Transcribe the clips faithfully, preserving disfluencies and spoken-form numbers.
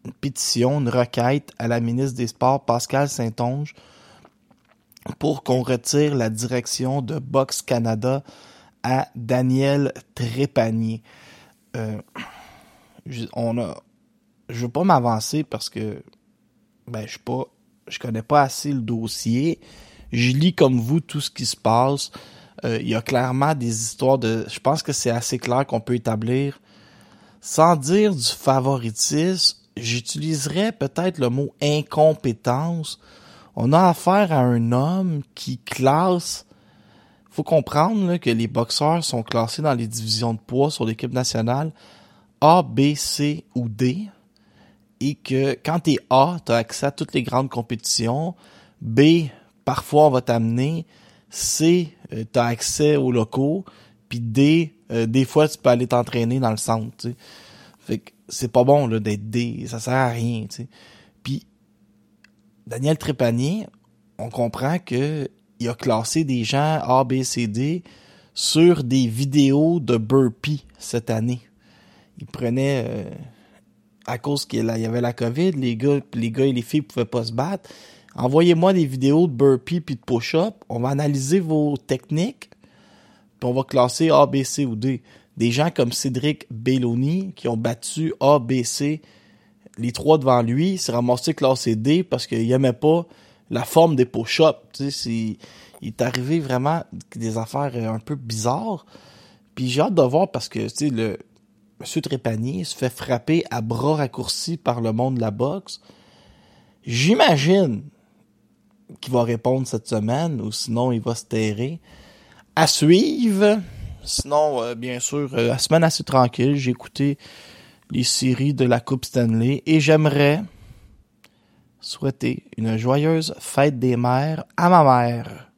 une pétition, une requête à la ministre des Sports, Pascale Saint-Onge, pour qu'on retire la direction de Boxe Canada à Daniel Trépanier. Euh, je, on a, je veux pas m'avancer parce que ben je suis pas, je connais pas assez le dossier. Je lis comme vous tout ce qui se passe. Euh, il y a clairement des histoires de... Je pense que c'est assez clair qu'on peut établir, sans dire du favoritisme, j'utiliserais peut-être le mot incompétence. On a affaire à un homme qui classe... Faut comprendre là, que les boxeurs sont classés dans les divisions de poids sur l'équipe nationale A, B, C ou D. Et que quand t'es A, t'as accès à toutes les grandes compétitions. B, parfois on va t'amener. C, euh, t'as accès aux locaux. Puis D, euh, des fois tu peux aller t'entraîner dans le centre. T'sais. Fait que c'est pas bon là d'être D, ça sert à rien. T'sais. Puis Daniel Trépanier, on comprend que il a classé des gens A, B, C, D sur des vidéos de burpees cette année. Il prenait, euh, à cause qu'il y avait la COVID, les gars, les gars et les filles pouvaient pas se battre. Envoyez-moi des vidéos de burpees puis de push-up. On va analyser vos techniques puis on va classer A, B, C ou D. Des gens comme Cédric Belloni qui ont battu A, B, C, les trois devant lui, s'est ramassé classé D parce qu'il aimait pas la forme des push-ups. Tu sais, c'est, il est arrivé vraiment des affaires un peu bizarres. Puis j'ai hâte de voir parce que, tu sais, le M. Trépanier se fait frapper à bras raccourcis par le monde de la boxe. J'imagine qu'il va répondre cette semaine ou sinon il va se terrer. À suivre. Sinon, euh, bien sûr, euh, la semaine assez tranquille. J'ai écouté les séries de la Coupe Stanley et j'aimerais souhaiter une joyeuse fête des mères à ma mère.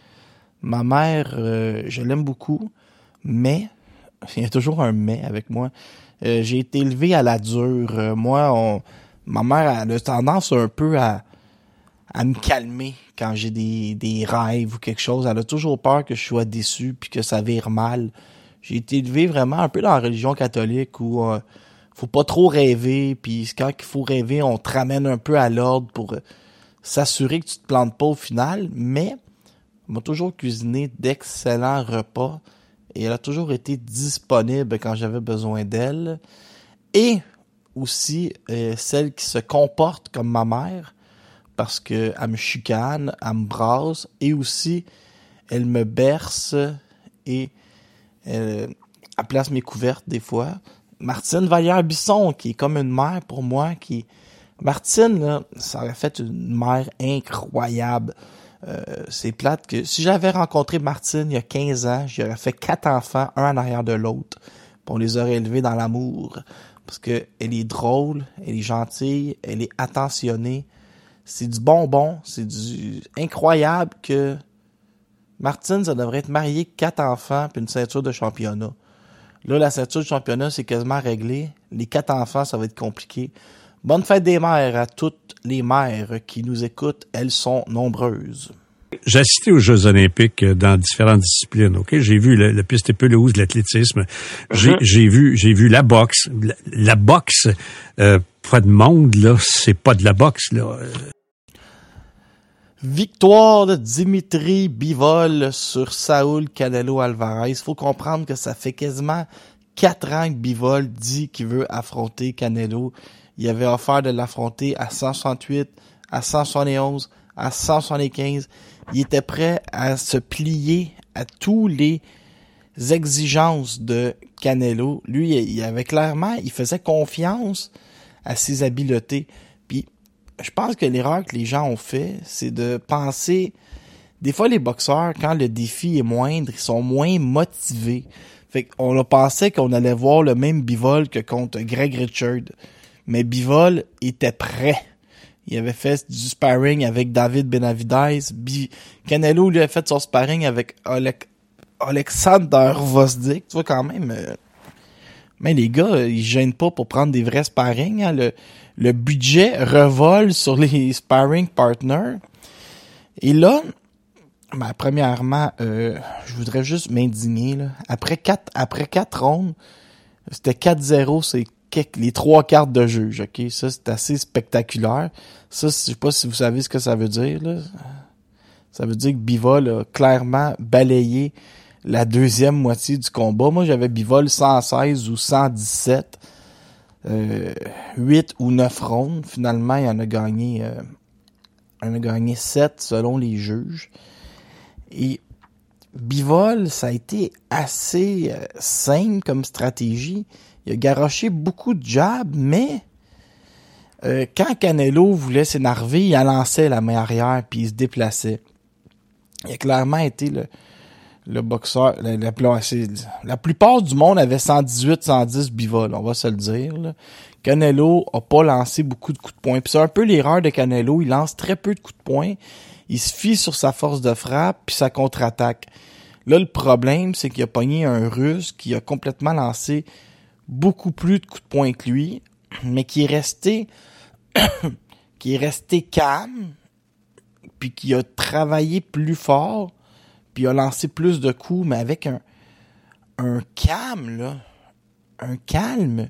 Ma mère, euh, je l'aime beaucoup, mais, il y a toujours un mais avec moi, euh, j'ai été élevé à la dure. Euh, moi, on, ma mère elle a tendance un peu à, à me calmer quand j'ai des, des rêves ou quelque chose. Elle a toujours peur que je sois déçu puis que ça vire mal. J'ai été élevé vraiment un peu dans la religion catholique où euh, faut pas trop rêver, puis quand il faut rêver, on te ramène un peu à l'ordre pour euh, s'assurer que tu te plantes pas au final, mais elle m'a toujours cuisiné d'excellents repas et elle a toujours été disponible quand j'avais besoin d'elle. Et aussi euh, celle qui se comporte comme ma mère, parce que elle me chicane, elle me brasse, et aussi elle me berce et elle, elle place mes couvertes des fois. Martine Vallière-Bisson, qui est comme une mère pour moi, qui... Martine, là, ça aurait fait une mère incroyable. Euh, c'est plate que... Si j'avais rencontré Martine il y a quinze ans, j'aurais fait quatre enfants, un en arrière de l'autre. Puis on les aurait élevés dans l'amour. Parce que elle est drôle, elle est gentille, elle est attentionnée. C'est du bonbon, c'est du incroyable que... Martine, ça devrait être mariée, quatre enfants, puis une ceinture de championnat. Là, la ceinture de championnat, c'est quasiment réglé. Les quatre enfants, ça va être compliqué. Bonne fête des mères à toutes les mères qui nous écoutent. Elles sont nombreuses. J'ai assisté aux Jeux olympiques dans différentes disciplines. Ok, j'ai vu le, le piste et pelouse, l'athlétisme. J'ai, uh-huh. j'ai vu, j'ai vu la boxe. La, la boxe, euh, pas de monde là, c'est pas de la boxe là. Victoire de Dimitri Bivol sur Saúl Canelo Alvarez. Il faut comprendre que ça fait quasiment quatre ans que Bivol dit qu'il veut affronter Canelo. Il avait offert de l'affronter à cent soixante-huit, à cent soixante et onze, à cent soixante-quinze. Il était prêt à se plier à tous les exigences de Canelo. Lui, il avait clairement, il faisait confiance à ses habiletés. Puis, je pense que l'erreur que les gens ont fait, c'est de penser... Des fois, les boxeurs, quand le défi est moindre, ils sont moins motivés. Fait qu'on a pensé qu'on allait voir le même Bivol que contre Greg Richard. Mais Bivol était prêt. Il avait fait du sparring avec David Benavidez. Bi- Canelo lui a fait son sparring avec Alec- Alexander Vosdik. Tu vois, quand même... Euh... Mais les gars, ils se gênent pas pour prendre des vrais sparring. Hein. Le, le budget revole sur les sparring partners. Et là, ben, premièrement, euh, je voudrais juste m'indigner. Là. Après quatre, après quatre rondes, c'était quatre zéro, c'est quelques, les trois cartes de juge, ok? Ça, c'est assez spectaculaire. Ça, je sais pas si vous savez ce que ça veut dire, là. Ça veut dire que Bivol a clairement balayé la deuxième moitié du combat. Moi, j'avais Bivol cent seize ou cent dix-sept. Euh, huit ou neuf rondes. Finalement, il en a gagné, euh, il en a gagné sept selon les juges. Et Bivol, ça a été assez euh, simple comme stratégie. Il a garoché beaucoup de jabs, mais euh, quand Canelo voulait s'énerver, il lançait la main arrière puis il se déplaçait. Il a clairement été le, le boxeur. La, la, la plupart du monde avait cent dix-huit, cent dix Bivol, on va se le dire. Là. Canelo a pas lancé beaucoup de coups de poing. Puis c'est un peu l'erreur de Canelo. Il lance très peu de coups de poing. Il se fie sur sa force de frappe puis sa contre-attaque. Là, le problème, c'est qu'il a pogné un Russe qui a complètement lancé beaucoup plus de coups de poing que lui, mais qui est resté qui est resté calme, puis qui a travaillé plus fort, puis a lancé plus de coups, mais avec un un calme, là, un calme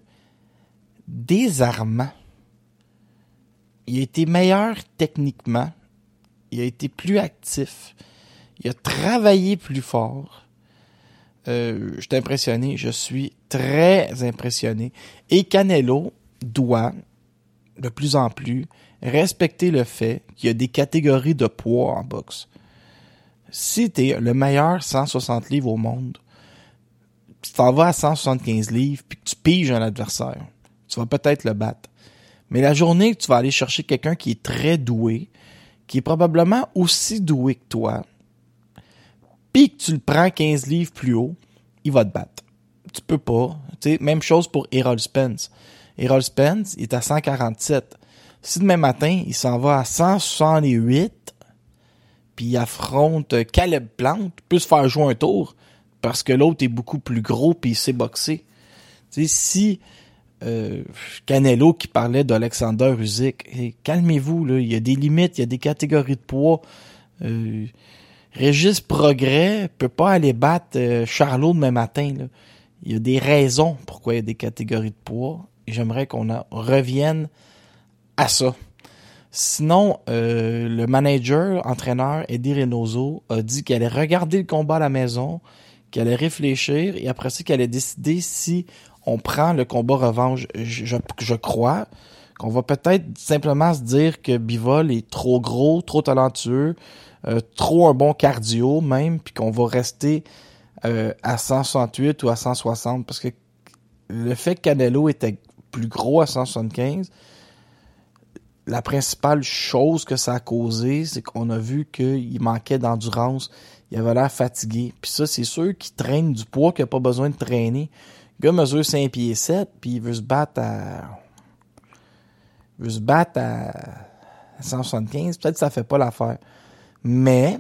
désarmant. Il a été meilleur techniquement, il a été plus actif, il a travaillé plus fort. Euh, je suis impressionné, je suis très impressionné. Et Canelo doit, de plus en plus, respecter le fait qu'il y a des catégories de poids en boxe. Si t'es le meilleur cent soixante livres au monde, tu t'en vas à cent soixante-quinze livres puis que tu piges un adversaire, tu vas peut-être le battre. Mais la journée que tu vas aller chercher quelqu'un qui est très doué, qui est probablement aussi doué que toi, puis que tu le prends quinze livres plus haut, il va te battre. Tu peux pas. T'sais, même chose pour Errol Spence. Errol Spence, il est à cent quarante-sept. Si demain matin, il s'en va à cent soixante-huit, puis il affronte Caleb Plant, il peut se faire jouer un tour, parce que l'autre est beaucoup plus gros, puis il sait boxer. T'sais, si euh, Canelo qui parlait d'Alexander Usyk, hey, calmez-vous, là, il y a des limites, il y a des catégories de poids. Euh, Régis Progrès peut pas aller battre euh, Charlot demain matin. Là. Il y a des raisons pourquoi il y a des catégories de poids. Et j'aimerais qu'on en revienne à ça. Sinon, euh, le manager, entraîneur Eddie Reynoso a dit qu'il allait regarder le combat à la maison, qu'il allait réfléchir et après ça qu'il allait décider si on prend le combat revanche. Je, je, je crois qu'on va peut-être simplement se dire que Bivol est trop gros, trop talentueux, Euh, trop un bon cardio même, puis qu'on va rester euh, à cent soixante-huit ou à cent soixante, parce que le fait que Canelo était plus gros à cent soixante-quinze, la principale chose que ça a causé, c'est qu'on a vu qu'il manquait d'endurance, il avait l'air fatigué, puis ça, c'est sûr qu'il traîne du poids qu'il n'a pas besoin de traîner. Le gars mesure cinq pieds sept, puis il veut se battre à... il veut se battre à cent soixante-quinze, peut-être que ça fait pas l'affaire. Mais,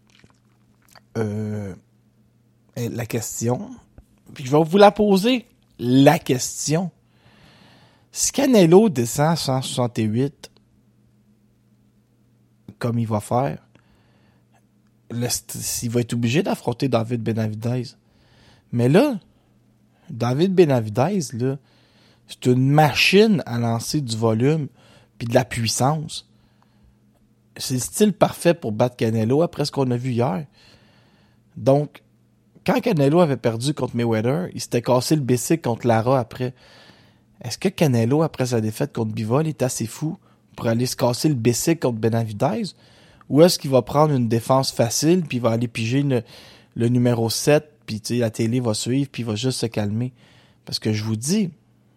euh, la question, puis je vais vous la poser, la question. Si Canelo descend à cent soixante-huit, comme il va faire, le, il va être obligé d'affronter David Benavidez. Mais là, David Benavidez, là, c'est une machine à lancer du volume puis de la puissance. C'est le style parfait pour battre Canelo après ce qu'on a vu hier. Donc, quand Canelo avait perdu contre Mayweather, il s'était cassé le bicycle contre Lara après. Est-ce que Canelo, après sa défaite contre Bivol, est assez fou pour aller se casser le bicycle contre Benavidez? Ou est-ce qu'il va prendre une défense facile puis il va aller piger le, le numéro sept puis tu sais, la télé va suivre puis il va juste se calmer? Parce que je vous dis,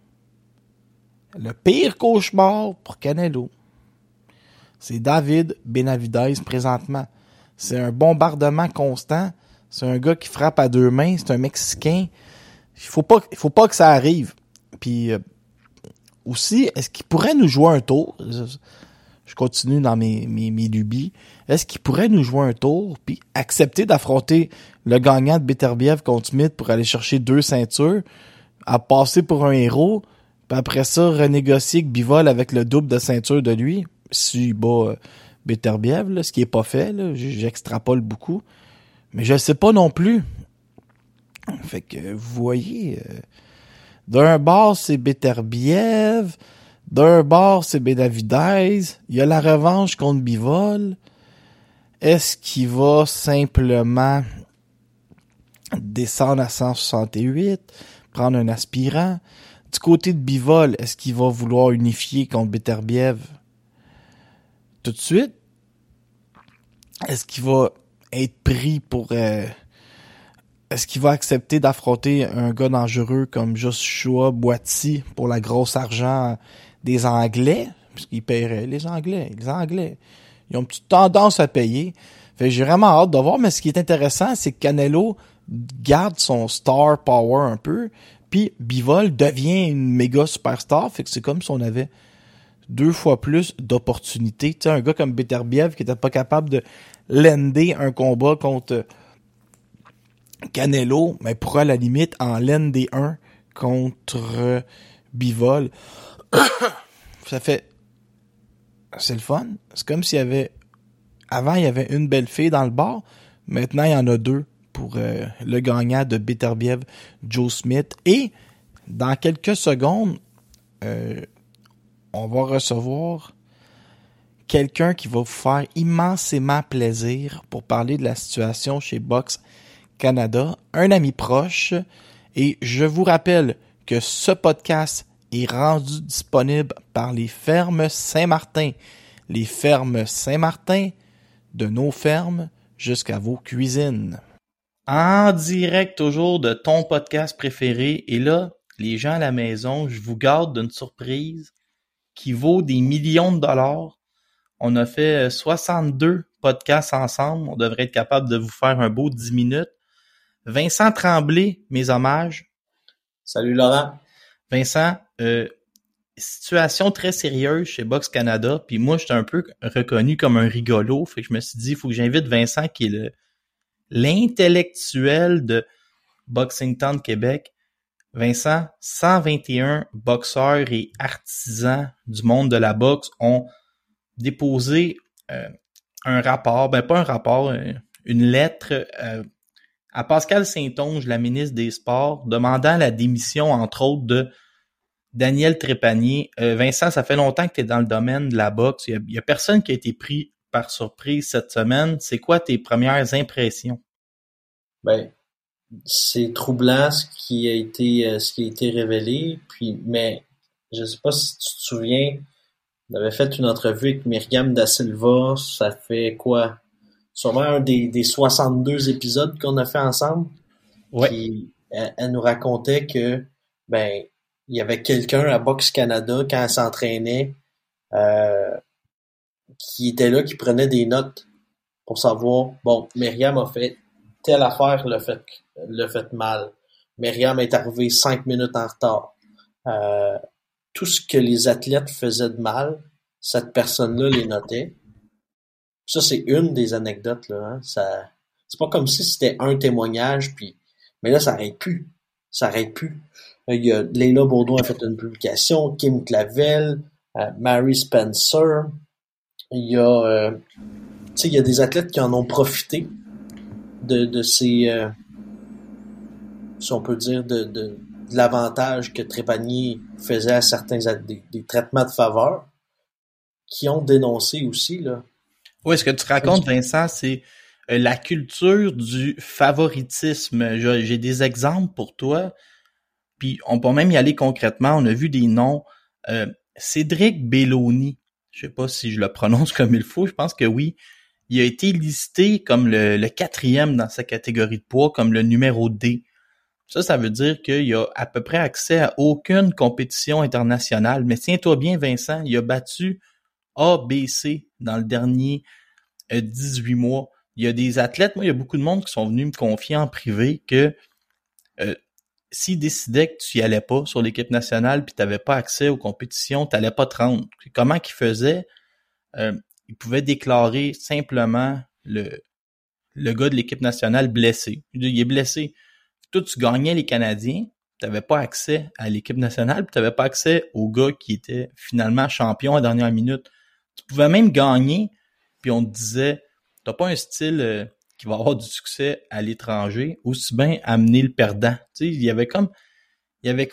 le pire cauchemar pour Canelo, c'est David Benavidez présentement. C'est un bombardement constant. C'est un gars qui frappe à deux mains. C'est un Mexicain. Il faut pas, il faut pas que ça arrive. Puis euh, aussi, est-ce qu'il pourrait nous jouer un tour? Je, je continue dans mes, mes, mes lubies. Est-ce qu'il pourrait nous jouer un tour puis accepter d'affronter le gagnant de Beterbiev contre Smith pour aller chercher deux ceintures, à passer pour un héros, puis après ça, renégocier avec Bivol avec le double de ceinture de lui? Si bat euh, Beterbiev, là, ce qui est pas fait, là, j'extrapole beaucoup. Mais je sais pas non plus. Fait que vous voyez, euh, D'un bord, c'est Beterbiev. D'un bord, c'est Benavidez. Il y a la revanche contre Bivol. Est-ce qu'il va simplement descendre à cent soixante-huit, prendre un aspirant? Du côté de Bivol, est-ce qu'il va vouloir unifier contre Beterbiev tout de suite? Est-ce qu'il va être pris pour... Euh, est-ce qu'il va accepter d'affronter un gars dangereux comme Joshua Boiti pour la grosse argent des Anglais? Puisqu'ils paieraient les Anglais. Les Anglais, ils ont une petite tendance à payer. Fait que j'ai vraiment hâte de voir, mais ce qui est intéressant, c'est que Canelo garde son star power un peu, puis Bivol devient une méga superstar, fait que c'est comme si on avait deux fois plus d'opportunités. Tu sais, un gars comme Beterbiev qui était pas capable de lander un combat contre Canelo, mais pourra à la limite en lander un contre Bivol. Ça fait... C'est le fun. C'est comme s'il y avait... Avant, il y avait une belle fille dans le bar. Maintenant, il y en a deux pour euh, le gagnant de Beterbiev, Joe Smith. Et dans quelques secondes, euh, on va recevoir quelqu'un qui va vous faire immensément plaisir pour parler de la situation chez Boxe Canada, un ami proche. Et je vous rappelle que ce podcast est rendu disponible par les fermes Saint-Martin. Les fermes Saint-Martin, de nos fermes jusqu'à vos cuisines. En direct toujours de ton podcast préféré. Et là, les gens à la maison, je vous garde d'une surprise qui vaut des millions de dollars. On a fait soixante-deux podcasts ensemble. On devrait être capable de vous faire un beau dix minutes. Vincent Tremblay, mes hommages. Salut Laurent. Vincent, euh, situation très sérieuse chez Boxe Canada, puis moi, j'étais un peu reconnu comme un rigolo, fait que je me suis dit, il faut que j'invite Vincent, qui est le, l'intellectuel de Boxing Town Québec. Vincent, cent vingt et un boxeurs et artisans du monde de la boxe ont déposé euh, un rapport, ben pas un rapport, euh, une lettre euh, à Pascal Saint-Onge, la ministre des Sports, demandant la démission, entre autres, de Daniel Trépanier. Euh, Vincent, ça fait longtemps que tu es dans le domaine de la boxe. Il y, a, a personne qui a été pris par surprise cette semaine. C'est quoi tes premières impressions? Ben, c'est troublant ce qui a été ce qui a été révélé. Puis, mais je sais pas si tu te souviens, on avait fait une entrevue avec Myriam Da Silva. Ça fait quoi? Sûrement un des, des soixante-deux épisodes qu'on a fait ensemble. Ouais. Puis, elle, elle nous racontait que ben il y avait quelqu'un à Boxe Canada quand elle s'entraînait euh, qui était là, qui prenait des notes pour savoir, bon, Myriam a fait telle affaire, le fait, le fait mal. Myriam est arrivée cinq minutes en retard. Euh, tout ce que les athlètes faisaient de mal, cette personne-là les notait. Ça, c'est une des anecdotes, là. Hein. Ça, c'est pas comme si c'était un témoignage, puis mais là, ça arrête plus. Ça arrête plus. Il y a Leila Baudouin a fait une publication, Kim Clavel, euh, Mary Spencer. Il y a, euh, tu sais, il y a des athlètes qui en ont profité de, de ces, euh, si on peut dire, de, de, de l'avantage que Trépanier faisait à certains des, des traitements de faveur, qui ont dénoncé aussi, là. Oui, ce que tu racontes, Vincent, c'est euh, la culture du favoritisme. J'ai, j'ai des exemples pour toi. Puis on peut même y aller concrètement. On a vu des noms. Euh, Cédric Belloni, je sais pas si je le prononce comme il faut, je pense que oui. Il a été listé comme le, le quatrième dans sa catégorie de poids, comme le numéro D. Ça, ça veut dire qu'il a à peu près accès à aucune compétition internationale. Mais tiens-toi bien, Vincent, il a battu A, B, C dans le dernier euh, dix-huit mois. Il y a des athlètes, moi, il y a beaucoup de monde qui sont venus me confier en privé que euh, s'ils décidaient que tu y allais pas sur l'équipe nationale puis tu n'avais pas accès aux compétitions, tu n'allais pas te rendre. Comment qu'ils faisaient? Euh, ils pouvaient déclarer simplement le, le gars de l'équipe nationale blessé. Il est blessé. Toi, tu gagnais les Canadiens, tu n'avais pas accès à l'équipe nationale puis tu n'avais pas accès au gars qui était finalement champion à la dernière minute. Tu pouvais même gagner puis on te disait, t'as pas un style... Euh, qui va avoir du succès à l'étranger, aussi bien amener le perdant. Tu sais, il y avait comme, il y avait comme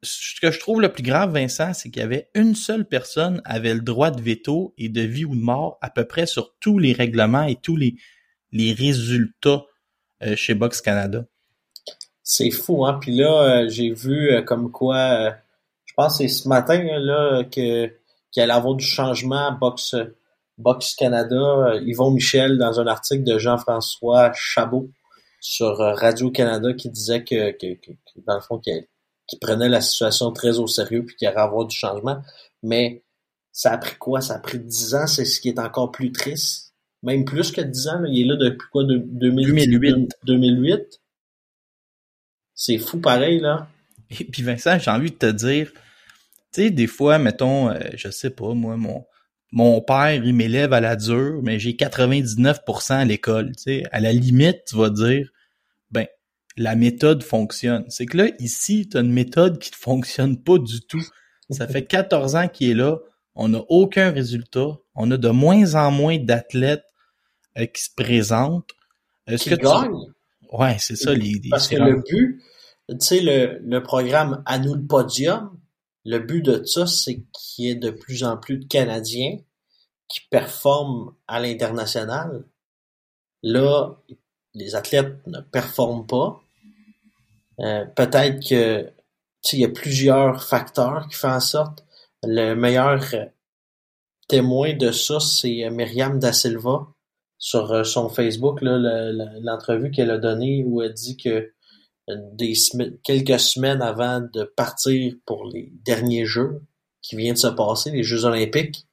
ce que je trouve le plus grave, Vincent, c'est qu'il y avait une seule personne avait le droit de veto et de vie ou de mort à peu près sur tous les règlements et tous les, les résultats euh, chez Boxe Canada. C'est fou, hein? Puis là, euh, j'ai vu euh, comme quoi, euh, je pense que c'est ce matin là que qu'il allait avoir du changement à Boxe, Boxe Canada. Euh, Yvon Michel, dans un article de Jean-François Chabot sur euh, Radio-Canada, qui disait que, que, que, que dans le fond, qu'il, qu'il prenait la situation très au sérieux puis qu'il allait avoir du changement. Mais ça a pris quoi? Ça a pris dix ans, c'est ce qui est encore plus triste. Même plus que dix ans, là. Il est là depuis quoi? De, deux mille huit deux mille huit C'est fou pareil, là. Et puis Vincent, j'ai envie de te dire, tu sais, des fois, mettons, euh, je sais pas, moi, mon mon père, il m'élève à la dure, mais j'ai quatre-vingt-dix-neuf pour cent à l'école, tu sais. À la limite, tu vas dire, ben, la méthode fonctionne. C'est que là, ici, tu as une méthode qui ne fonctionne pas du tout. Ça fait quatorze ans qu'il est là, on n'a aucun résultat, on a de moins en moins d'athlètes euh, qui se présentent. Est-ce qui que gagnent. Tu... Ouais, c'est ça. Les, les Parce que le but, tu sais, le, le programme À nous le podium, le but de ça, c'est qu'il y ait de plus en plus de Canadiens qui performent à l'international. Là, les athlètes ne performent pas. Euh, peut-être que, tu sais, il y a plusieurs facteurs qui font en sorte. Le meilleur témoin de ça, c'est Myriam Da Silva sur son Facebook, là, l'entrevue qu'elle a donnée où elle dit que des quelques semaines avant de partir pour les derniers Jeux qui viennent de se passer, les Jeux olympiques,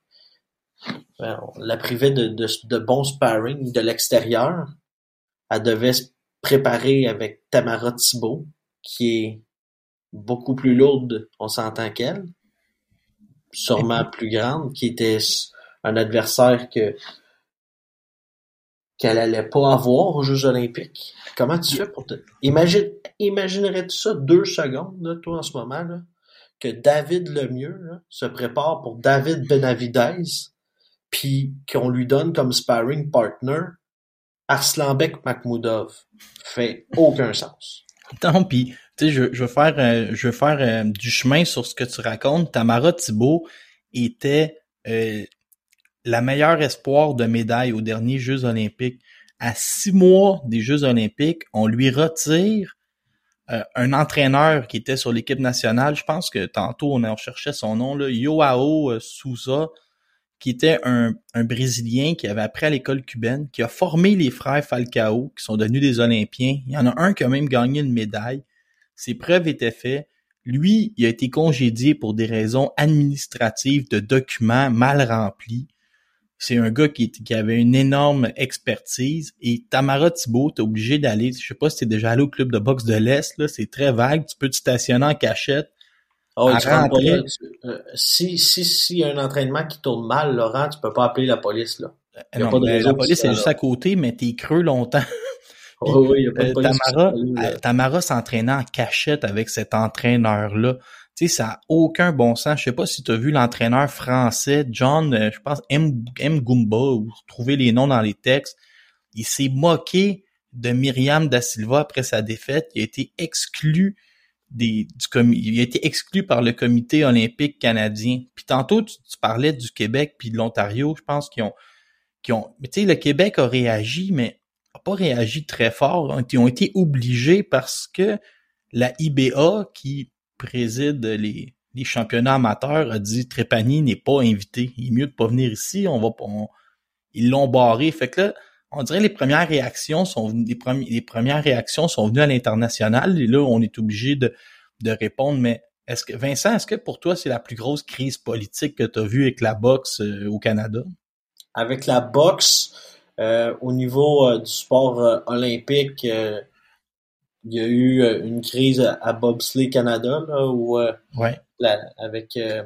on la privait de, de, de bons sparring de l'extérieur. Elle devait se préparer avec Tamara Thibault, qui est beaucoup plus lourde, on s'entend qu'elle, sûrement plus grande, qui était un adversaire que qu'elle allait pas avoir aux Jeux olympiques. Comment tu fais pour te... Imagine, imaginerais-tu ça deux secondes, là, toi, en ce moment, là, que David Lemieux là, se prépare pour David Benavidez, puis qu'on lui donne comme sparring partner Arslanbek Makhmoudov. Fait aucun sens. Non, puis tu sais, je, je veux faire, euh, je veux faire euh, du chemin sur ce que tu racontes. Tamara Thibault était euh, la meilleure espoir de médaille aux derniers Jeux olympiques. À six mois des Jeux olympiques, on lui retire euh, un entraîneur qui était sur l'équipe nationale. Je pense que tantôt, on, on cherchait son nom, là, Joao Souza, qui était un, un Brésilien qui avait appris à l'école cubaine, qui a formé les frères Falcao, qui sont devenus des Olympiens. Il y en a un qui a même gagné une médaille. Ses preuves étaient faites. Lui, il a été congédié pour des raisons administratives de documents mal remplis. C'est un gars qui, qui avait une énorme expertise. Et Tamara Thibault, t'es obligé d'aller, je sais pas si t'es déjà allé au club de boxe de l'Est, là, c'est très vague. Tu peux te stationner en cachette. Oh, tu pas là, tu, euh, si, si, si y a un entraînement qui tourne mal, Laurent, tu peux pas appeler la police, là. Y a non, pas de la police est juste à côté, mais t'es creux longtemps. Puis, oh, oui, y a pas de police. Euh, Tamara, là. Tamara s'entraînait en cachette avec cet entraîneur-là. Tu sais, ça a aucun bon sens. Je sais pas si tu as vu l'entraîneur français, John, euh, je pense, M. M. Goumba, ou trouver les noms dans les textes. Il s'est moqué de Myriam Da Silva après sa défaite. Il a été exclu des du com- il a été exclu par le comité olympique canadien. Puis tantôt, tu, tu parlais du Québec puis de l'Ontario. Je pense qu'ils ont, qu'ils ont, mais tu sais, le Québec a réagi, mais a pas réagi très fort. Ils ont été obligés parce que la I B A, qui préside les, les championnats amateurs, a dit Trépanier n'est pas invité. Il est mieux de pas venir ici. On va, on, ils l'ont barré. Fait que là, on dirait les premières réactions sont les, premi- les premières réactions sont venues à l'international et là on est obligé de de répondre. Mais est-ce que Vincent, est-ce que pour toi c'est la plus grosse crise politique que tu as vue avec la boxe euh, au Canada? Avec la boxe, euh, au niveau euh, du sport euh, olympique, euh, il y a eu euh, une crise à, à Bobsleigh Canada là où euh, ouais. la, avec euh,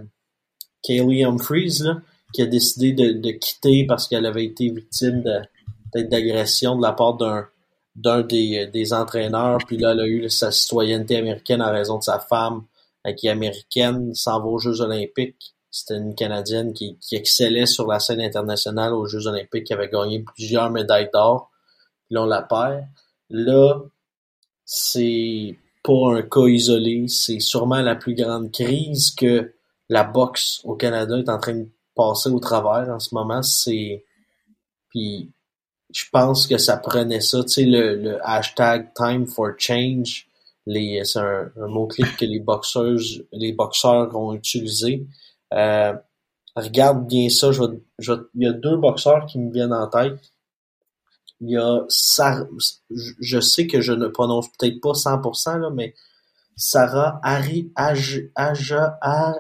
Kaylee Humphries là, qui a décidé de, de quitter parce qu'elle avait été victime de peut-être d'agression de la part d'un d'un des, des entraîneurs, puis là, elle a eu sa citoyenneté américaine en raison de sa femme, qui est américaine, s'en va aux Jeux olympiques. C'était une Canadienne qui, qui excellait sur la scène internationale aux Jeux olympiques, qui avait gagné plusieurs médailles d'or, puis là, on la perd. Là, c'est pas un cas isolé. C'est sûrement la plus grande crise que la boxe au Canada est en train de passer au travers en ce moment. C'est puis je pense que ça prenait ça, tu sais, le, le hashtag Time for Change, les, c'est un, un mot-clé que les boxeurs, les boxeurs ont utilisé. Euh, regarde bien ça, je vais, je vais, il y a deux boxeurs qui me viennent en tête. Il y a Sarah, je sais que je ne prononce peut-être pas cent pour cent, là, mais Sarah Ari, Aj, Aja,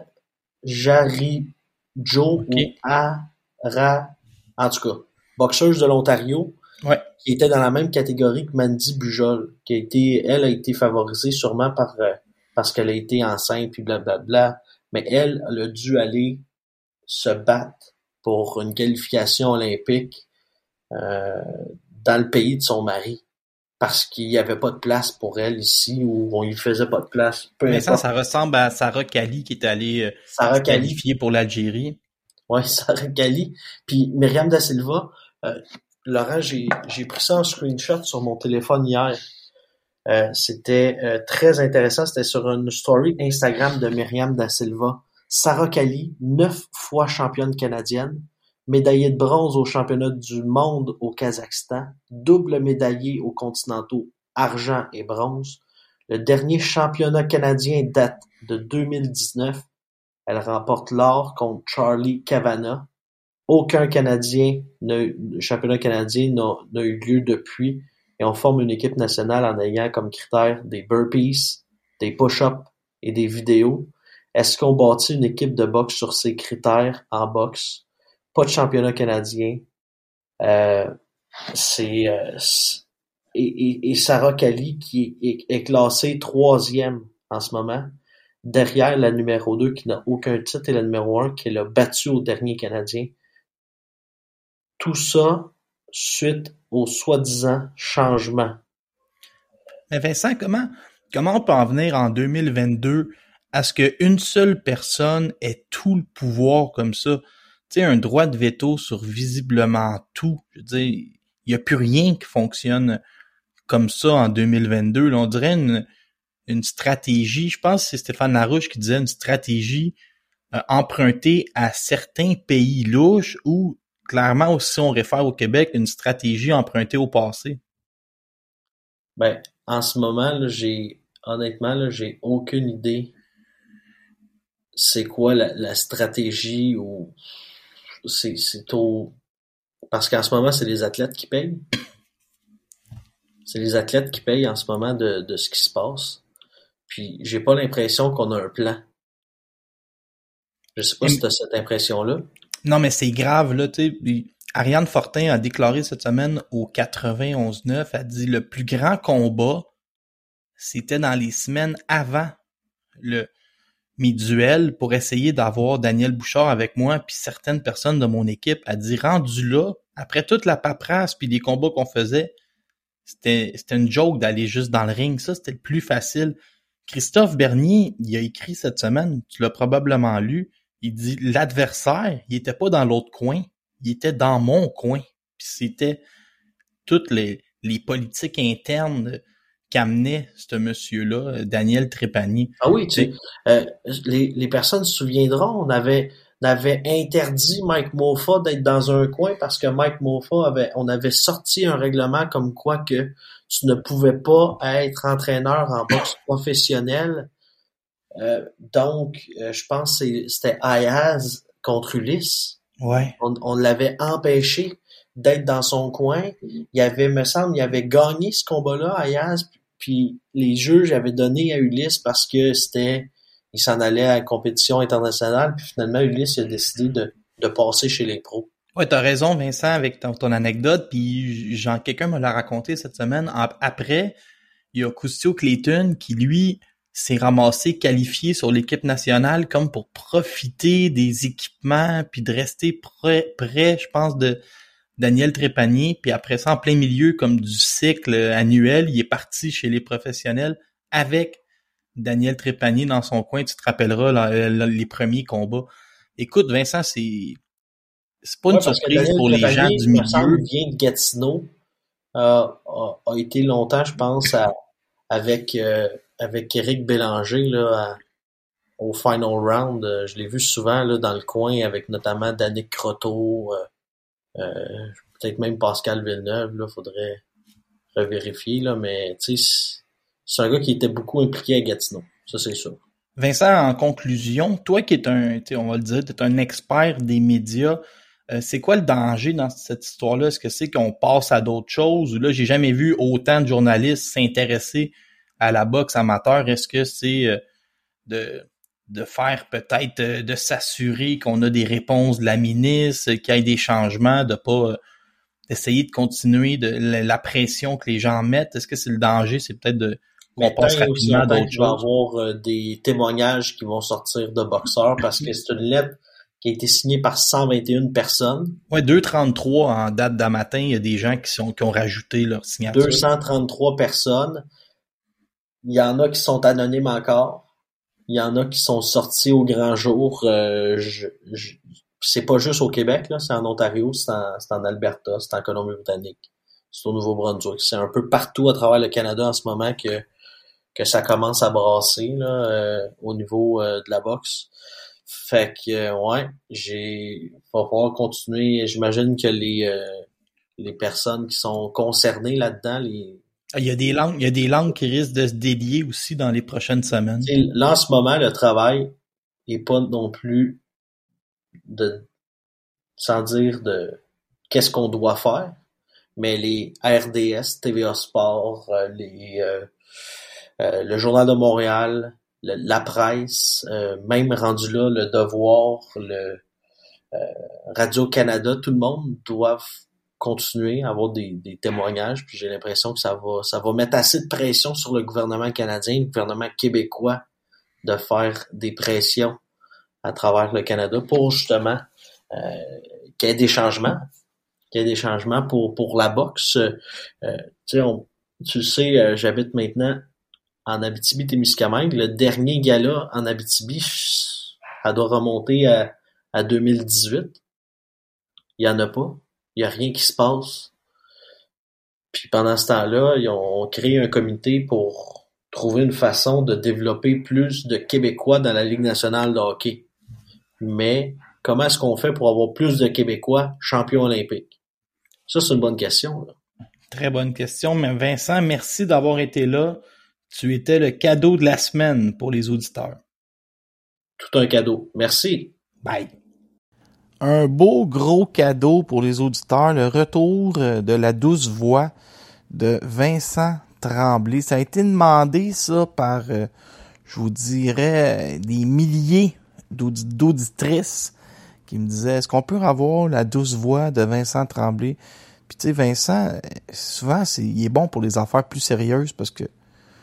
Ajari, Joe okay. ou Ara, en tout cas, boxeuse de l'Ontario, ouais. qui était dans la même catégorie que Mandy Bujol, qui a été, elle a été favorisée sûrement par euh, parce qu'elle a été enceinte puis blablabla, mais elle, elle a dû aller se battre pour une qualification olympique euh, dans le pays de son mari, parce qu'il n'y avait pas de place pour elle ici, ou on lui faisait pas de place. Peu mais ça, importe. ça ressemble à Sarah Kali qui est allée euh, Sarah se qualifier pour l'Algérie. Ouais, Sarah Kali. Puis Myriam Da Silva, euh, Laurent, j'ai, j'ai pris ça en screenshot sur mon téléphone hier. Euh, c'était euh, très intéressant. C'était sur une story Instagram de Myriam Da Silva. Sarah Kali, neuf fois championne canadienne, médaillée de bronze aux championnats du monde au Kazakhstan, double médaillée aux continentaux argent et bronze. Le dernier championnat canadien date de deux mille dix-neuf. Elle remporte l'or contre Charlie Kavanagh. Aucun Canadien, n'a, championnat canadien n'a, n'a eu lieu depuis, et on forme une équipe nationale en ayant comme critères des burpees, des push-ups et des vidéos. Est-ce qu'on bâtit une équipe de boxe sur ces critères en boxe? Pas de championnat canadien. Euh, c'est, euh, c'est et, et, et Sarah Kali qui est, est classée troisième en ce moment, derrière la numéro deux qui n'a aucun titre et la numéro un qui l'a battue au dernier Canadien. Tout ça suite au soi-disant changement. Mais Vincent, comment, comment on peut en venir en deux mille vingt-deux à ce qu'une seule personne ait tout le pouvoir comme ça? Tu sais, un droit de veto sur visiblement tout. Je veux dire, il n'y a plus rien qui fonctionne comme ça en deux mille vingt-deux. Là, on dirait une, une stratégie, je pense que c'est Stéphane Larouche qui disait une stratégie euh, empruntée à certains pays louches ou clairement aussi on réfère au Québec, une stratégie empruntée au passé. Ben, en ce moment, là, j'ai honnêtement, là, j'ai aucune idée c'est quoi la, la stratégie ou c'est, c'est au... Parce qu'en ce moment, c'est les athlètes qui payent. C'est les athlètes qui payent en ce moment de, de ce qui se passe. Puis j'ai pas l'impression qu'on a un plan. Je sais pas Et... si tu as cette impression-là. Non, mais c'est grave, là, tu sais. Ariane Fortin a déclaré cette semaine au quatre-vingt-onze neuf, elle dit le plus grand combat, c'était dans les semaines avant le mes duels pour essayer d'avoir Daniel Bouchard avec moi puis certaines personnes de mon équipe. Elle dit rendu là, après toute la paperasse puis les combats qu'on faisait, c'était c'était une joke d'aller juste dans le ring. Ça, c'était le plus facile. Christophe Bernier, il a écrit cette semaine, tu l'as probablement lu, il dit l'adversaire, il était pas dans l'autre coin, il était dans mon coin. Puis c'était toutes les, les politiques internes qu'amenait ce monsieur-là, Daniel Trépanier. Ah oui, tu sais, euh, les, les personnes se souviendront, on avait, on avait interdit Mike Moffat d'être dans un coin parce que Mike Moffat avait, on avait sorti un règlement comme quoi que tu ne pouvais pas être entraîneur en boxe professionnelle. Euh, donc, euh, je pense que c'était Ayaz contre Ulysse. Ouais. On, on l'avait empêché d'être dans son coin. Il avait, me semble, il avait gagné ce combat-là, Ayaz, puis les juges avaient donné à Ulysse parce que c'était, il s'en allait à la compétition internationale, puis finalement, Ulysse a décidé de, de passer chez les pros. Ouais, t'as raison, Vincent, avec ton, ton anecdote, puis genre, quelqu'un me l'a raconté cette semaine. En, après, il y a Custio Clayton qui, lui, s'est ramassé qualifié sur l'équipe nationale comme pour profiter des équipements puis de rester près, près je pense, de Daniel Trépanier. Puis après ça, en plein milieu comme du cycle annuel, il est parti chez les professionnels avec Daniel Trépanier dans son coin. Tu te rappelleras là, là, les premiers combats. Écoute, Vincent, c'est c'est pas ouais, une surprise pour les gens du milieu. Il vient de Gatineau, euh, a, a été longtemps, je pense, à, avec... Euh, avec Éric Bélanger là, à, au Final Round. Euh, je l'ai vu souvent là, dans le coin avec notamment Danick Croteau, euh, euh, peut-être même Pascal Villeneuve. Là, faudrait revérifier, là, mais tu sais, c'est un gars qui était beaucoup impliqué à Gatineau. Ça, c'est sûr. Vincent, en conclusion, toi qui es un, on va le dire, tu es un expert des médias, euh, c'est quoi le danger dans cette histoire-là? Est-ce que c'est qu'on passe à d'autres choses? Ou là, j'ai jamais vu autant de journalistes s'intéresser à la boxe amateur. Est-ce que c'est euh, de, de faire peut-être, euh, de s'assurer qu'on a des réponses de la ministre, qu'il y ait des changements, de pas euh, essayer de continuer de la, la pression que les gens mettent? Est-ce que c'est le danger? C'est peut-être de qu'on passe rapidement à d'autres choses. Il va y avoir euh, des témoignages qui vont sortir de boxeurs parce que c'est une lettre qui a été signée par cent vingt et une personnes. Ouais, deux cent trente-trois en date d'un matin, il y a des gens qui sont qui ont rajouté leur signature. deux cent trente-trois personnes. Il y en a qui sont anonymes encore. Il y en a qui sont sortis au grand jour. Euh, je, je, c'est pas juste au Québec, là, c'est en Ontario, c'est en, c'est en Alberta, c'est en Colombie-Britannique, c'est au Nouveau-Brunswick. C'est un peu partout à travers le Canada en ce moment que que ça commence à brasser là, euh, au niveau euh, de la boxe. Fait que euh, ouais, j'ai va falloir continuer. J'imagine que les euh, les personnes qui sont concernées là-dedans, les il y a des langues, il y a des langues qui risquent de se délier aussi dans les prochaines semaines. Là en ce moment, le travail est pas non plus de sans dire de qu'est-ce qu'on doit faire, mais les R D S, T V A Sport, les euh, Euh, le Journal de Montréal, le, la presse, euh, même rendu là, le Devoir, le euh, Radio-Canada, tout le monde doit continuer à avoir des, des témoignages, puis j'ai l'impression que ça va ça va mettre assez de pression sur le gouvernement canadien, le gouvernement québécois, de faire des pressions à travers le Canada pour justement euh, qu'il y ait des changements, qu'il y ait des changements pour, pour la boxe. Euh, tu sais, on, tu le sais, euh, j'habite maintenant en Abitibi-Témiscamingue. Le dernier gala en Abitibi, ça doit remonter à, à deux mille dix-huit. Il y en a pas. Il y a rien qui se passe. Puis pendant ce temps-là, ils ont créé un comité pour trouver une façon de développer plus de Québécois dans la Ligue nationale de hockey. Mais comment est-ce qu'on fait pour avoir plus de Québécois champions olympiques? Ça, c'est une bonne question, là. Très bonne question. Mais Vincent, merci d'avoir été là. Tu étais le cadeau de la semaine pour les auditeurs. Tout un cadeau. Merci. Bye. Un beau gros cadeau pour les auditeurs, le retour de la douce voix de Vincent Tremblay. Ça a été demandé, ça, par, euh, je vous dirais, des milliers d'audi- d'auditrices qui me disaient, est-ce qu'on peut avoir la douce voix de Vincent Tremblay? Puis tu sais, Vincent, souvent, c'est, il est bon pour les affaires plus sérieuses parce que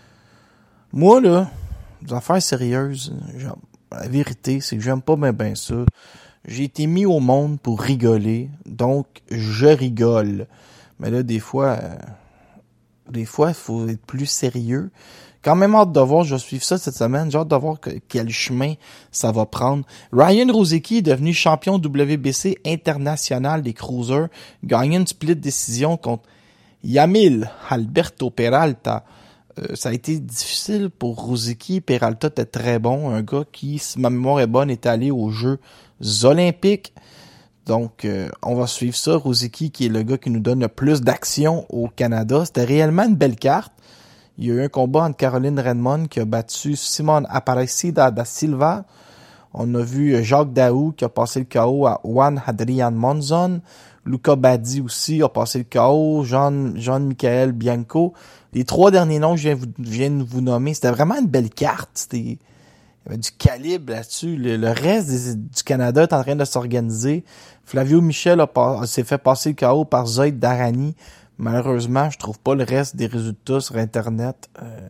moi, là, les affaires sérieuses, la vérité, c'est que j'aime pas bien ben ça. J'ai été mis au monde pour rigoler, donc je rigole. Mais là, des fois, euh, des fois, il faut être plus sérieux. Quand même hâte de voir, je vais suivre ça cette semaine, j'ai hâte de voir que, quel chemin ça va prendre. Ryan Rozicki est devenu champion W B C international des cruisers, gagnant une split décision contre Yamil Alberto Peralta. Euh, ça a été difficile pour Rozicki. Peralta était très bon, un gars qui, si ma mémoire est bonne, est allé aux Jeux olympiques. Donc, euh, on va suivre ça. Rozicki, qui est le gars qui nous donne le plus d'action au Canada. C'était réellement une belle carte. Il y a eu un combat entre Caroline Redmond qui a battu Simone Aparecida da Silva. On a vu Jacques Daou qui a passé le K O à Juan Adrian Monzon. Luca Badi aussi a passé le K O. Jean, Jean-Michael Bianco. Les trois derniers noms que je viens, vous, je viens de vous nommer, c'était vraiment une belle carte. C'était, il y avait du calibre là-dessus. Le, le reste des, du Canada est en train de s'organiser. Flavio Michel a pas, s'est fait passer le K O par Zoïd Darani. Malheureusement, je trouve pas le reste des résultats sur Internet. Euh,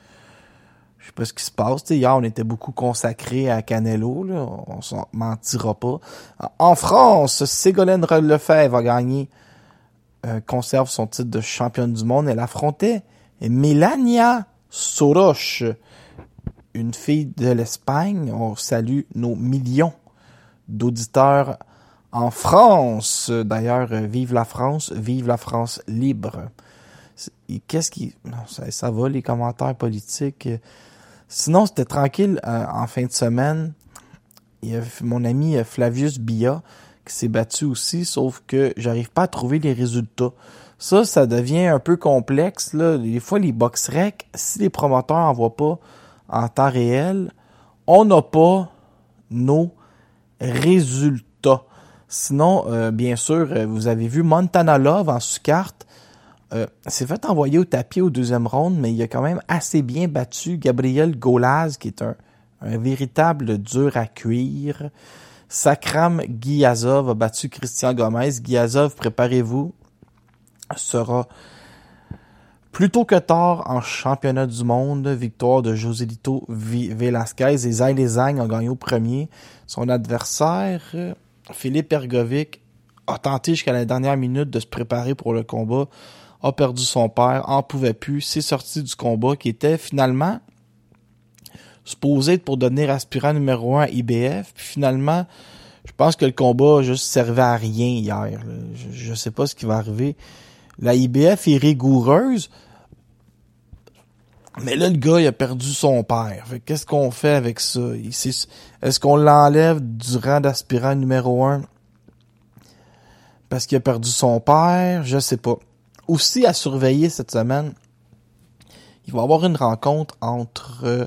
je sais pas ce qui se passe. T'sais, hier, on était beaucoup consacrés à Canelo. Là. On s'en mentira pas. En France, Ségolène Lefebvre a gagné, euh, conserve son titre de championne du monde. Elle affrontait Melania Soros, une fille de l'Espagne. On salue nos millions d'auditeurs en France. D'ailleurs, vive la France, vive la France libre. qu'est-ce qui... Non, ça, ça va, les commentaires politiques. Sinon, c'était tranquille euh, en fin de semaine. Il y a mon ami Flavius Bia qui s'est battu aussi, sauf que j'arrive pas à trouver les résultats. Ça, ça devient un peu complexe, là. Des fois, les BoxRec, si les promoteurs envoient pas en temps réel, on n'a pas nos résultats. Sinon, euh, bien sûr, euh, vous avez vu Montana Love en sous-carte. Euh, s'est fait envoyer au tapis au deuxième round, mais il a quand même assez bien battu Gabriel Golaz, qui est un, un véritable dur à cuire. Sakram Giyazov a battu Christian Gomez. Giyazov, préparez-vous, sera plus tôt que tard en championnat du monde. Victoire de Joselito Velasquez et Zhilei Zhang a gagné au premier. Son adversaire, Philippe Ergovic, a tenté jusqu'à la dernière minute de se préparer pour le combat. A perdu son père, en pouvait plus, s'est sorti du combat qui était finalement supposé être pour devenir aspirant numéro un à I B F. Puis finalement, je pense que le combat juste servait à rien hier. Là. Je, je sais pas ce qui va arriver. La I B F est rigoureuse, mais là, le gars, il a perdu son père. Fait, qu'est-ce qu'on fait avec ça? Il, est-ce qu'on l'enlève du rang d'aspirant numéro un parce qu'il a perdu son père? Je sais pas. Aussi à surveiller cette semaine, il va y avoir une rencontre entre euh,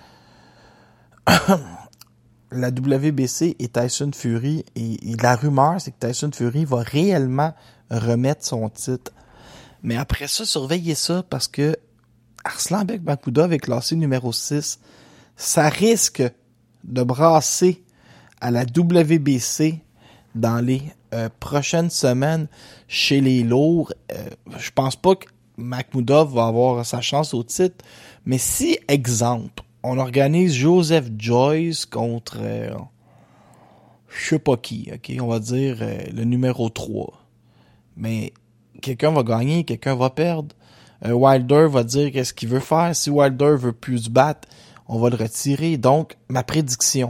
la W B C et Tyson Fury. Et, et la rumeur, c'est que Tyson Fury va réellement remettre son titre. Mais après ça, surveillez ça parce que Arslanbek Makhmoudov est classé numéro six. Ça risque de brasser à la W B C dans les euh, prochaines semaines chez les lourds. Euh, je pense pas que Makhmoudov va avoir sa chance au titre, mais si, exemple, on organise Joseph Joyce contre euh, je sais pas qui, ok, on va dire euh, le numéro trois. Mais quelqu'un va gagner, quelqu'un va perdre. Euh, Wilder va dire qu'est-ce qu'il veut faire. Si Wilder veut plus se battre, on va le retirer. Donc, ma prédiction,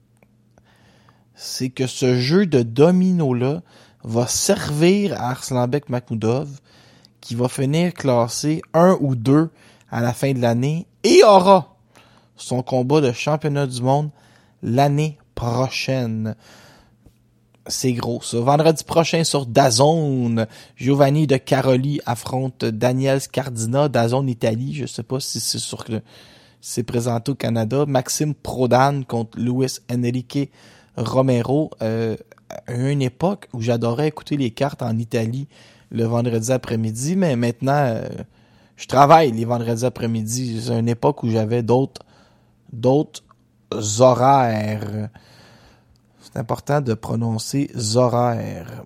c'est que ce jeu de domino-là va servir à Arslanbek Makhmoudov, qui va finir classé un ou deux à la fin de l'année et aura son combat de championnat du monde l'année prochaine. C'est gros, ça. Vendredi prochain sur DAZN, Giovanni de Caroli affronte Daniel Scardina, DAZN Italie. Je sais pas si c'est sûr que c'est présenté au Canada. Maxime Prodan contre Luis Enrique Romero. Euh, à une époque où j'adorais écouter les cartes en Italie le vendredi après-midi, mais maintenant, euh, je travaille les vendredis après-midi. C'est une époque où j'avais d'autres, d'autres horaires. C'est important de prononcer horaires.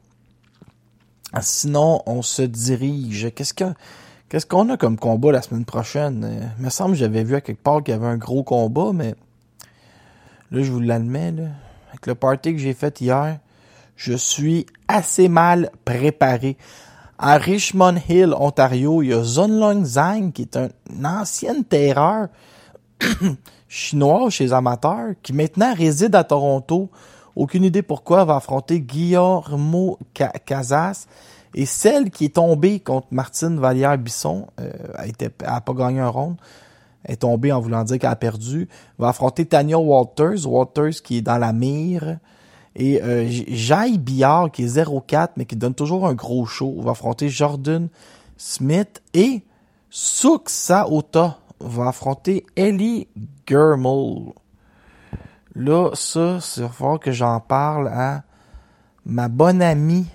Sinon, on se dirige. Qu'est-ce que, qu'est-ce qu'on a comme combat la semaine prochaine? Il me semble que j'avais vu à quelque part qu'il y avait un gros combat, mais là, je vous l'admets, là. Avec le party que j'ai fait hier, je suis assez mal préparé. À Richmond Hill, Ontario, il y a Zhonglong Zhang, qui est un, une ancienne terreur chinoise chez les amateurs, qui maintenant réside à Toronto. Aucune idée pourquoi, va affronter Guillermo Casas. Et celle qui est tombée contre Martine Vallière-Bisson, euh, a été, a pas gagné un round, est tombée en voulant dire qu'elle a perdu, va affronter Tanya Walters, Walters qui est dans la mire. Et euh, Jai Billard, qui est zéro quatre, mais qui donne toujours un gros show, va affronter Jordan Smith. Et Suksa Ota va affronter Ellie Germel. Là, ça, c'est fort que j'en parle à ma bonne amie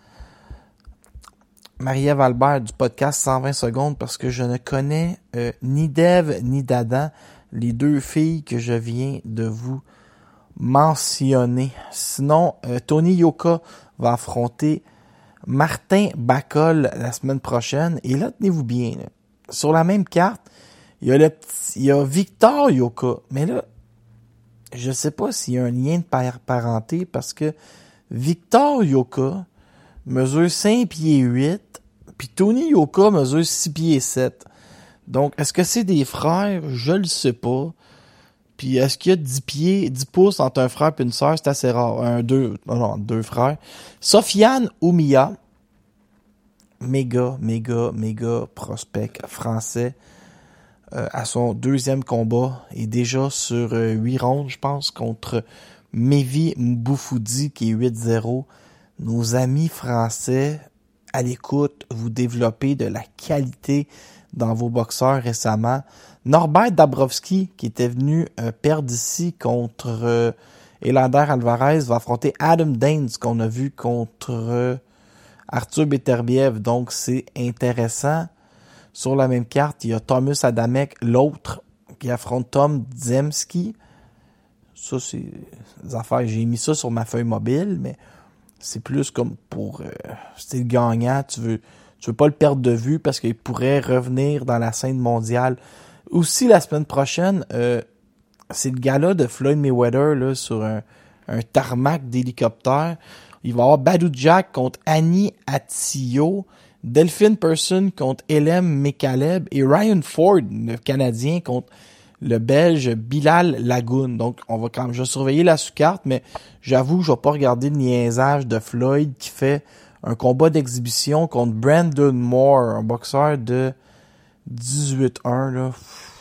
Marie-Ève Albert du podcast cent vingt secondes parce que je ne connais euh, ni Dev ni Dadan, les deux filles que je viens de vous mentionner. Sinon, euh, Tony Yoka va affronter Martin Bacol la semaine prochaine. Et là, tenez-vous bien, là, sur la même carte, il y a le petit, il y a Victor Yoka. Mais là, je sais pas s'il y a un lien de par- parenté parce que Victor Yoka mesure cinq pieds huit, puis Tony Yoka mesure six pieds sept. Donc, est-ce que c'est des frères? Je le sais pas. Puis, est-ce qu'il y a dix pieds, dix pouces entre un frère et une sœur? C'est assez rare. Un, deux, non, non, deux frères. Sofiane Oumia méga, méga, méga prospect français euh, à son deuxième combat et déjà sur euh, huit rondes, je pense, contre Mevi Mboufoudi qui est huit zéro. Nos amis français, à l'écoute, vous développez de la qualité dans vos boxeurs récemment. Norbert Dabrowski, qui était venu euh, perdre ici contre euh, Elander Alvarez, va affronter Adam Daines, qu'on a vu contre euh, Arthur Beterbiev. Donc, c'est intéressant. Sur la même carte, il y a Thomas Adamek, l'autre, qui affronte Tom Zemski. Ça, c'est des affaires. J'ai mis ça sur ma feuille mobile, mais c'est plus comme pour... Euh, c'est le gagnant. Tu veux, tu veux pas le perdre de vue parce qu'il pourrait revenir dans la scène mondiale. Aussi, la semaine prochaine, euh, c'est le gala de Floyd Mayweather là, sur un, un tarmac d'hélicoptère. Il va y avoir Badou Jack contre Annie Atio, Delphine Person contre Elem Mekaleb et Ryan Ford, le Canadien, contre le Belge Bilal Lagoun. Donc, on va quand même, je vais surveiller la sous-carte, mais j'avoue, je vais pas regarder le niaisage de Floyd qui fait un combat d'exhibition contre Brandon Moore, un boxeur de dix-huit un, là.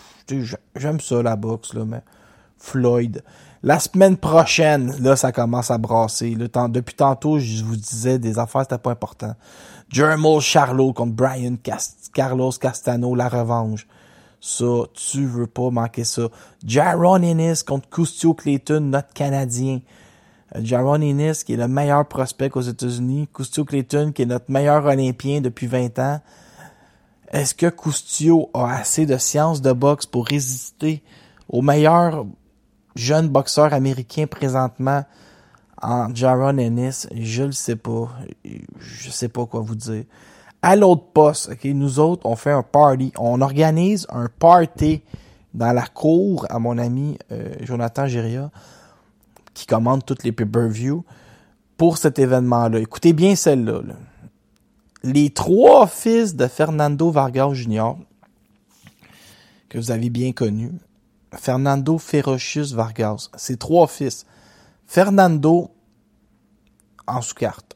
J'aime ça, la boxe, là, mais Floyd. La semaine prochaine, là, ça commence à brasser. Là, tant, depuis tantôt, je vous disais, des affaires, c'était pas important. Jermel Charlo contre Brian Cast- Carlos Castano, la revanche. Ça, tu veux pas manquer ça. Jaron Ennis contre Custio Clayton, notre Canadien. Euh, Jaron Ennis, qui est le meilleur prospect aux États-Unis. Custio Clayton, qui est notre meilleur Olympien depuis vingt ans. Est-ce que Custio a assez de science de boxe pour résister au meilleur jeune boxeur américain présentement en Jaron Ennis? Je le sais pas. Je sais pas quoi vous dire. À l'autre poste, okay, nous autres, on fait un party. On organise un party dans la cour à mon ami euh, Jonathan Giria, qui commande toutes les pay-per-view pour cet événement-là. Écoutez bien celle-là, là. Les trois fils de Fernando Vargas junior, que vous avez bien connus, Fernando Ferocious Vargas, ses trois fils, Fernando en sous-carte,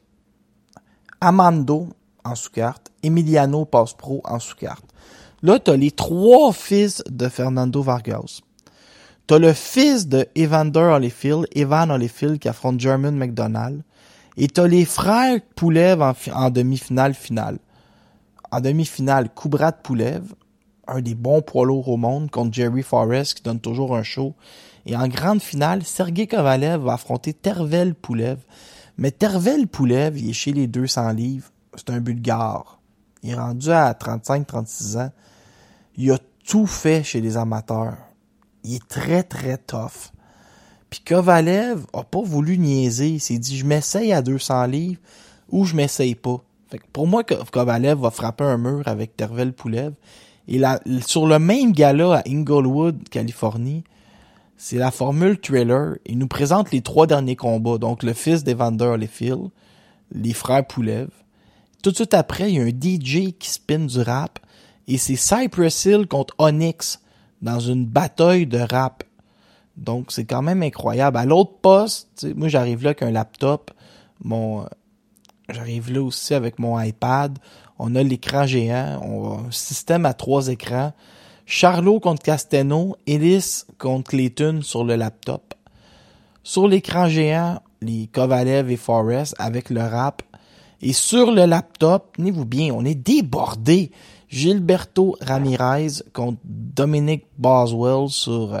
Amando en sous-carte, Emiliano Passe-Pro en sous-carte. Là, t'as les trois fils de Fernando Vargas. T'as le fils de Evander Holyfield, Evan Holyfield, qui affronte German McDonald. Et t'as les frères Poulev en, en demi-finale finale. En demi-finale, Kubrat Poulev, un des bons poids lourds au monde, contre Jerry Forrest, qui donne toujours un show. Et en grande finale, Sergey Kovalev va affronter Tervel Poulev. Mais Tervel Poulev, il est chez les deux cents livres. C'est un Bulgare. Il est rendu à trente-cinq trente-six ans. Il a tout fait chez les amateurs. Il est très, très tough. Puis Kovalev a pas voulu niaiser. Il s'est dit, je m'essaye à deux cents livres ou je m'essaye pas. Fait que pour moi, Kovalev va frapper un mur avec Tervel Poulev. Et là, sur le même gala à Inglewood, Californie, c'est la formule Thriller. Il nous présente les trois derniers combats. Donc, le fils d'Evander Holyfield, les frères Poulev. Tout de suite après, il y a un D J qui spin du rap. Et c'est Cypress Hill contre Onyx dans une bataille de rap. Donc, c'est quand même incroyable. À l'autre poste, moi, j'arrive là avec un laptop. Mon, euh, j'arrive là aussi avec mon iPad. On a l'écran géant. On a un système à trois écrans. Charlot contre Castano. Ellis contre Clayton sur le laptop. Sur l'écran géant, les Kovalev et Forrest avec le rap. Et sur le laptop, tenez-vous bien, on est débordé. Gilberto Ramirez contre Dominic Boswell sur... Euh,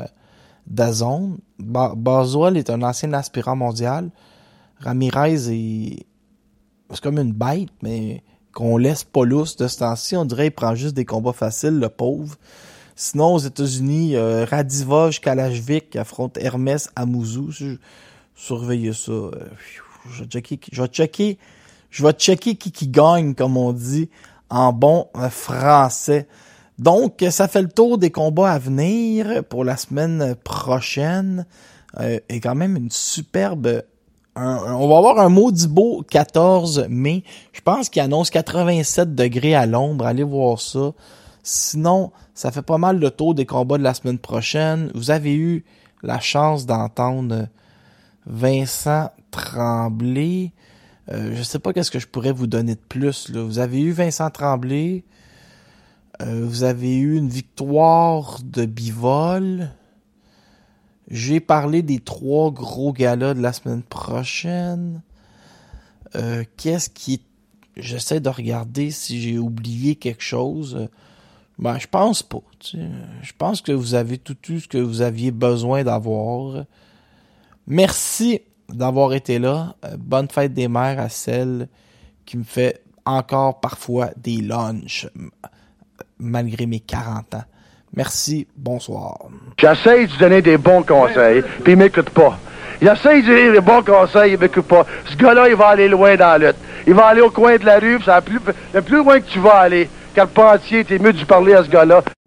DAZN. Ba- Boswell est un ancien aspirant mondial. Ramirez est... c'est comme une bête, mais qu'on laisse pas lousse de ce temps-ci. On dirait qu'il prend juste des combats faciles, le pauvre. Sinon, aux États-Unis, euh, Radivoj Kalashvik qui affronte Hermès Amouzou. Je... Surveillez ça. Euh, je vais checker, je vais checker, je vais checker qui qui gagne, comme on dit, en bon euh, français. Donc, ça fait le tour des combats à venir pour la semaine prochaine. Euh, et quand même une superbe... Un, un, on va avoir un maudit beau quatorze mai. Je pense qu'il annonce quatre-vingt-sept degrés à l'ombre. Allez voir ça. Sinon, ça fait pas mal le tour des combats de la semaine prochaine. Vous avez eu la chance d'entendre Vincent Tremblay. Euh, je sais pas qu'est-ce que je pourrais vous donner de plus, là. Vous avez eu Vincent Tremblay. Euh, vous avez eu une victoire de Bivol. J'ai parlé des trois gros galas de la semaine prochaine. Euh, qu'est-ce qui... J'essaie de regarder si j'ai oublié quelque chose. Ben, je pense pas. Tu sais. Je pense que vous avez tout eu ce que vous aviez besoin d'avoir. Merci d'avoir été là. Euh, bonne fête des mères à celle qui me fait encore parfois des lunchs malgré mes quarante ans. Merci, bonsoir. J'essaie de donner des bons conseils, puis il m'écoute pas. J'essaie de donner des bons conseils, il m'écoute pas. Ce gars-là, il va aller loin dans la lutte. Il va aller au coin de la rue, puis c'est le plus, le plus loin que tu vas aller. Car le entier, t'es mieux de lui parler à ce gars-là.